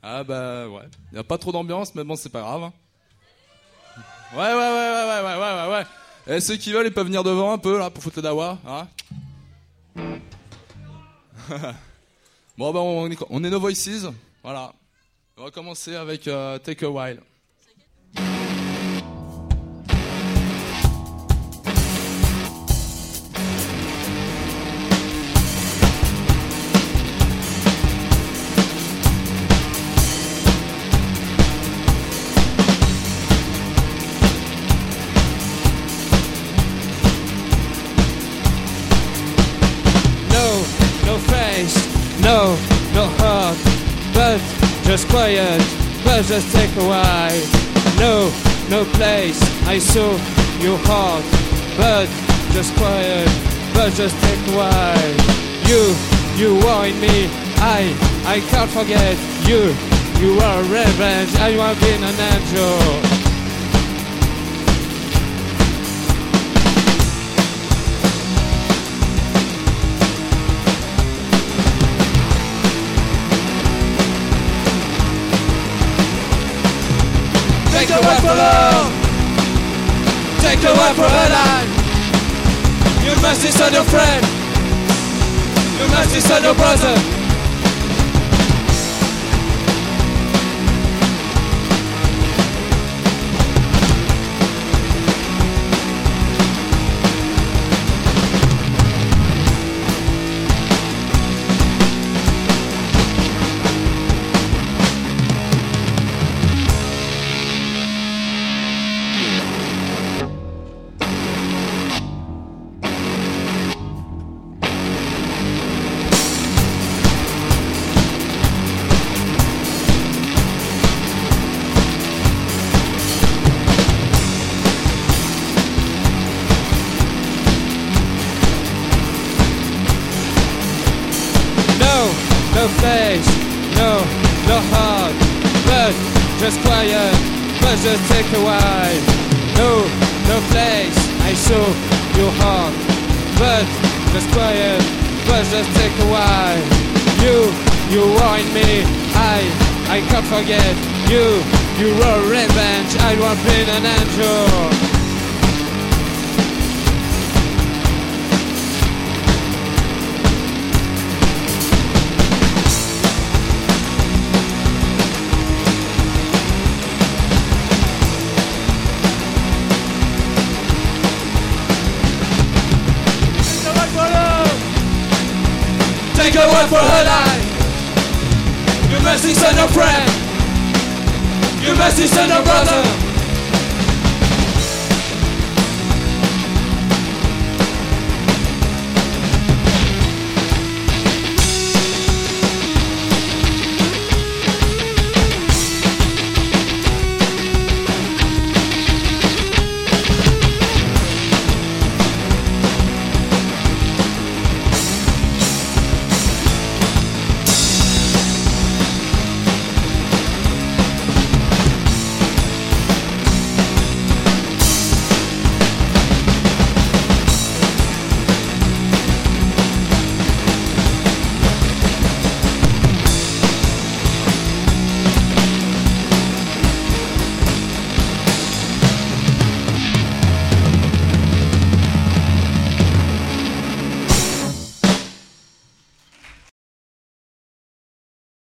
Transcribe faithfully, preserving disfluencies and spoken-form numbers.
Ah bah ouais. Y a pas trop d'ambiance, mais bon, c'est pas grave. Ouais, ouais, ouais, ouais, ouais, ouais, ouais, ouais, ouais. Et ceux qui veulent, ils peuvent venir devant un peu, là, pour foutre le dawa, hein. Bon, bah, on est, on est No Voices, voilà. On va commencer avec euh, Take a While. No, no heart, but just quiet, but just take a while. No, no place, I saw your heart, but just quiet, but just take a while. You, you are in me, I, I can't forget you. You are a revenge, I want to be an angel. Take a while for love, take a while for her life. You must discern your friend, you must discern your brother. No face, no, no heart, but just quiet, but just take a while. No, no place, I saw your heart, but just quiet, but just take a while. You, you are in me, I, I can't forget you. You are revenge, I want to be an angel. Take a while for her life. You must discern your friend, you must discern your brother.